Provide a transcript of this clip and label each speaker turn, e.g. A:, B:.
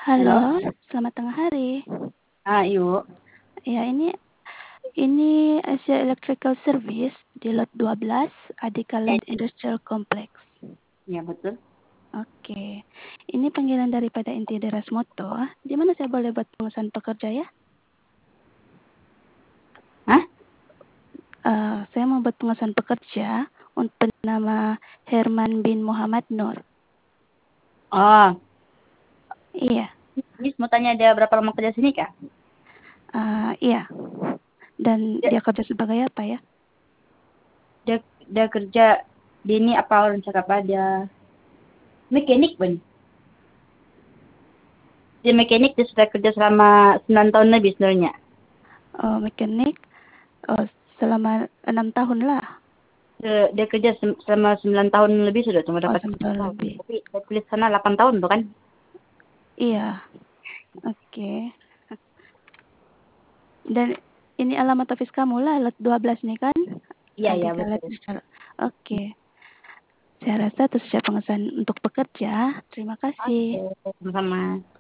A: Halo,
B: Halo, selamat tengah hari.
A: yuk.
B: Ya, ini Asia Electrical Service di lot 12, Adika
A: Eh,
B: Land Industrial Complex.
A: ya betul.
B: Oke, ini panggilan daripada inti Derasmoto. Di mana saya boleh buat pengesahan pekerja ya?
A: Hah?
B: Saya mau buat pengesahan pekerja untuk nama Herman bin Muhammad Nur.
A: Oh,
B: Iya,
A: ini mau tanya dia berapa lama kerja sini, Kak?
B: iya. Dan
A: Dia,
B: dia kerja sebagai apa ya?
A: dia, dia kerja di ini apa orang cakap apa? Dia mekanik, Bang. Dia mekanik, dia sudah kerja selama 9 tahun lebih sebenarnya.
B: Mekanik. Oh, selama 6 tahun lah.
A: Dia kerja selama 9 tahun lebih sudah cuma
B: Oh,
A: dapat
B: 9
A: 9
B: tahun
A: tahun.
B: lebih.
A: Tapi saya tulis sana 8 tahun tuh kan?
B: Iya, oke. Dan ini alamat office kamu lah, lot 12 nih kan?
A: Iya, iya,
B: Adik
A: betul.
B: Oke. Saya rasa itu sudah pengesahan untuk bekerja. Terima kasih.
A: Oke, sama-sama.